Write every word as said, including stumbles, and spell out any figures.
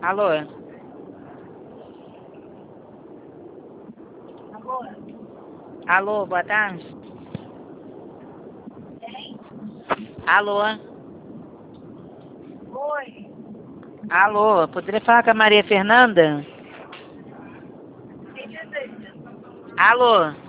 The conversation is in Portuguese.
Alô? Alô? Alô, boa tarde. Quem? Alô? Oi. Alô, poderia falar com a Maria Fernanda? Quem deseja? Alô?